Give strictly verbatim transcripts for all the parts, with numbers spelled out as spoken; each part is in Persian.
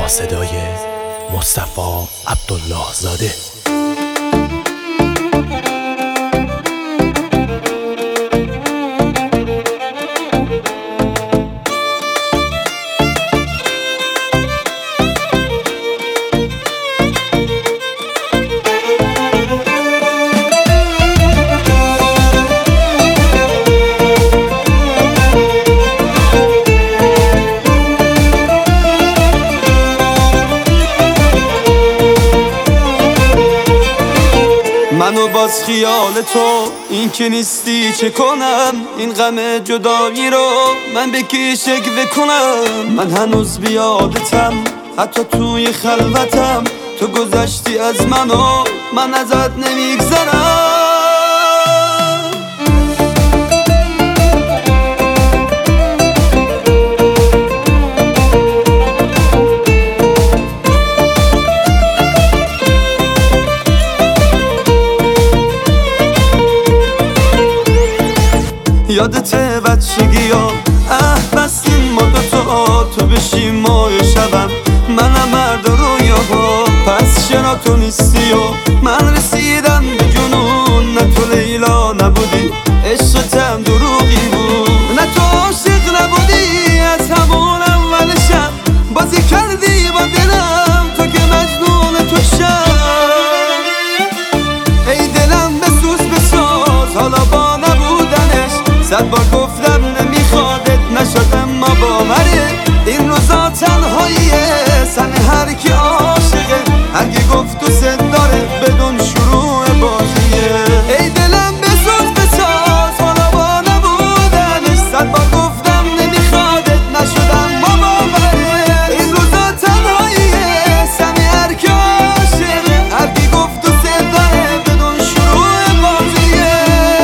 با صدای مصطفی عبدالله زاده. منو باز خیال تو این که نیستی چه کنم؟ این غم جدایی رو من به کی شکوه کنم؟ من هنوز بیادتم حتی توی خلوتم، تو گذشتی از منو من ازت نمیگذرم. یادته بچگی ها اه بستیم ما دوتا، تو بشی مای شبم منم مرد رویا ها. پس چرا تو نیستی و من رسیدم به جنون؟ نه تو لیلا نبودی عشقتم دروغی بود، نه تو عاشق نبودی از همون اول شب بازی کردی با دلم تو که مجنون تو شب. ای دلم بسوز بساز حالا با نبودنش، صد بار گفتم نمیخوادت نشد اما باوره این روزا تنهاییه. سن هر کی عاشقه هرگی گفت تو سد داره بدون شروع بازیه. ای دلم بسوز بساز حالا با نبودنش، صد بار گفتم نمیخوادت نشد اما باوره این روزا تنهاییه. سن هر کی عاشقه هرگی گفت تو سد داره بدون شروع بازیه.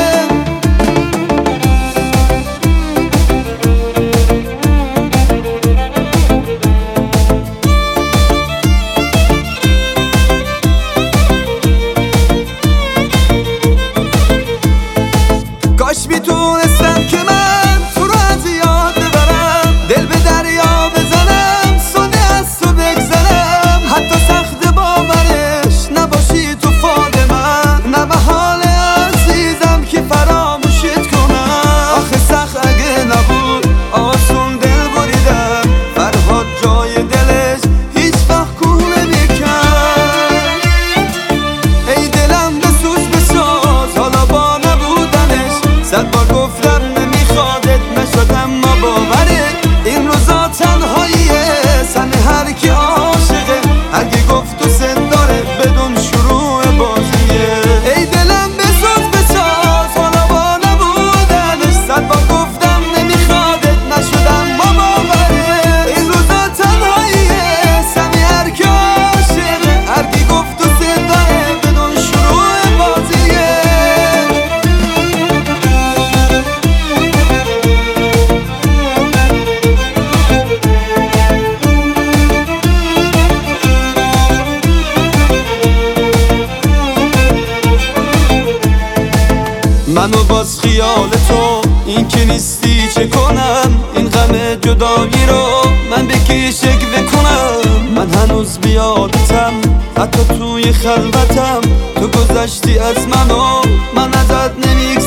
کاش میتونستم که من تو رو از یاد ببرم، دل به دریا بزنم سونه از تو بگذرم. حتی سخت باورش نباشی تو فال من، نه محال عزیزم که فراموشت کنم. آخه سخت اگه نبود آسون دل بریدم، فرهاد جای دلش هیچ وقت کوه نمیکرد. ای دلم بسوز بساز حالا با صد بار گفتم نمیخوادت نشد اما باوره این روزا تنهاییه. سن هر کی عاشقه هرگی گفت تو سد داره بدون شروع بازیه. ای دلم بسوز بساز حالا با نبودنش، صد بار گفتم نمیخوادت نشد اما باوره این روزا تنهاییه. سن هر کی عاشقه هرگی گفت تو سد داره بدون شروع بازیه. منو باز خیال تو این که نیستی چه کنم؟ این غم جدایی رو من به کی شکوه کنم؟ من هنوز بیادتم حتی توی خلوتم، تو گذشتی از منو من ازت نمیگذرم.